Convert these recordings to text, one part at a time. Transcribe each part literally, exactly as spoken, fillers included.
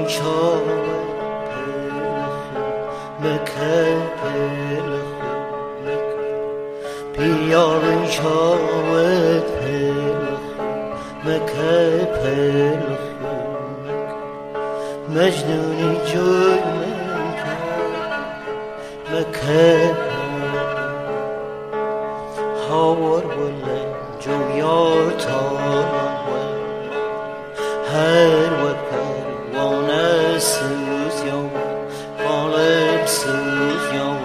چاوت مکه پلخو بیاری چاوت پلخو مکه پلخو مجنونی جوی مکه مکه هاور ولا جو یار تاران ول هر وکر وانه سوز یا بالب سوز یا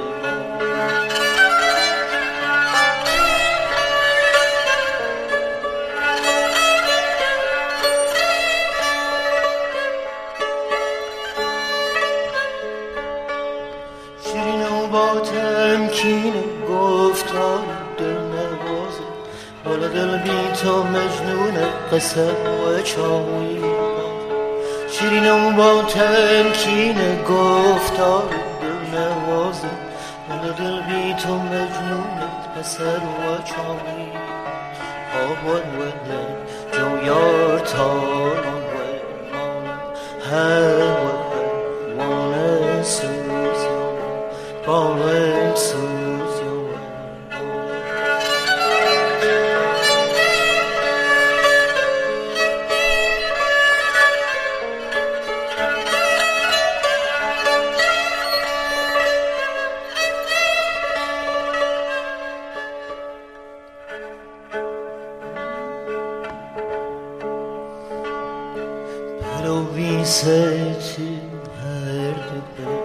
شیرین و با تمکین گفتار دل نوازه بالا دل بی تو مجنون قصه و چاوی شیرین و با تمکین گفتار دل نوازه بالا دل بی تو مجنون قصه و چاوی آوان ولن جو یار تاران ولن هر وقت وانه سوز بالم سوز یا پرو بی ستی هر دو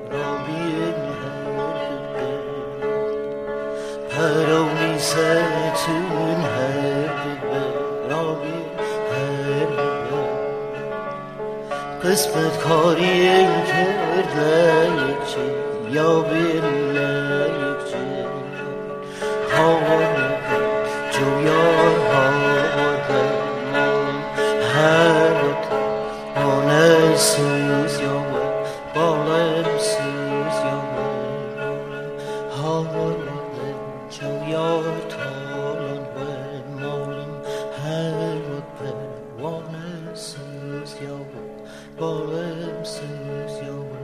هرونی ستون هر برابی هر قسمت کاری کرده یک چی یا بله یک چی هاور جویار هاور هر آنه سوز یا بالم سوز یا هاور جو یار تالان و مالم هر وقت وانه سوز یا بالم سوز یا